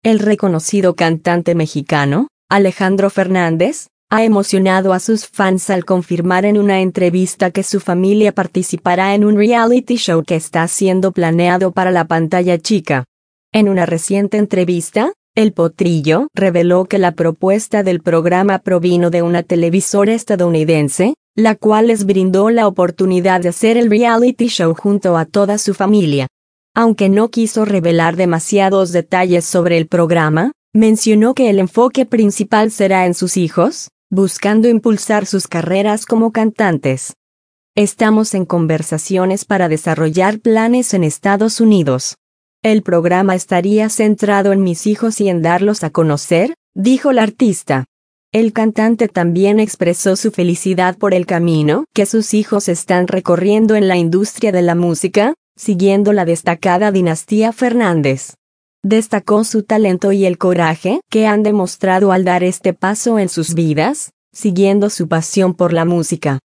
El reconocido cantante mexicano, Alejandro Fernández, ha emocionado a sus fans al confirmar en una entrevista que su familia participará en un reality show que está siendo planeado para la pantalla chica. En una reciente entrevista, El Potrillo reveló que la propuesta del programa provino de una televisora estadounidense, la cual les brindó la oportunidad de hacer el reality show junto a toda su familia. Aunque no quiso revelar demasiados detalles sobre el programa, mencionó que el enfoque principal será en sus hijos, buscando impulsar sus carreras como cantantes. Estamos en conversaciones para desarrollar planes en Estados Unidos. El programa estaría centrado en mis hijos y en darlos a conocer, dijo la artista. El cantante también expresó su felicidad por el camino que sus hijos están recorriendo en la industria de la música, siguiendo la destacada dinastía Fernández. Destacó su talento y el coraje que han demostrado al dar este paso en sus vidas, siguiendo su pasión por la música.